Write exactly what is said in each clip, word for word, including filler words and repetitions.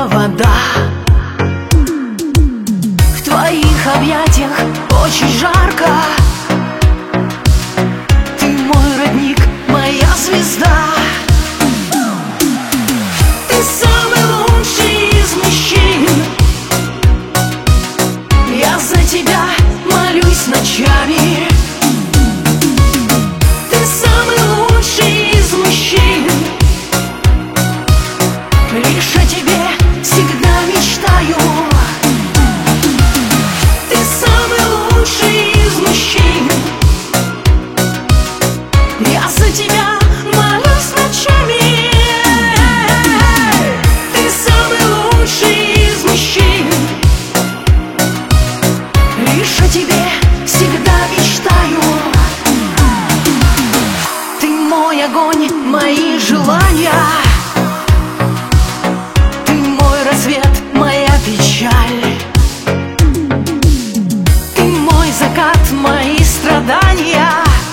моя вода. В твоих объятиях очень жарко. Ты мой родник, моя звезда. Ты самый лучший из мужчин. Я за тебя молюсь ночами. Ты самый лучший из мужчин. Лишь о тебе всегда мечтаю. Ты самый лучший из мужчин. Я за тебя молюсь ночами. Ты самый лучший из мужчин. Лишь о тебе всегда мечтаю. Ты мой огонь, мои желания. Рассвет, моя печаль. Ты мой закат, мои страдания.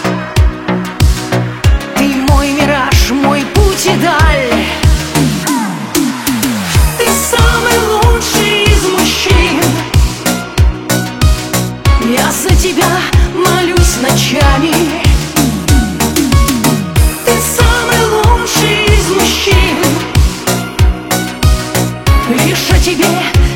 Ты мой мираж, мой путь и даль. Ты самый лучший из мужчин. Я за тебя молюсь ночами. Ты самый лучший из мужчин. Лишь о тебе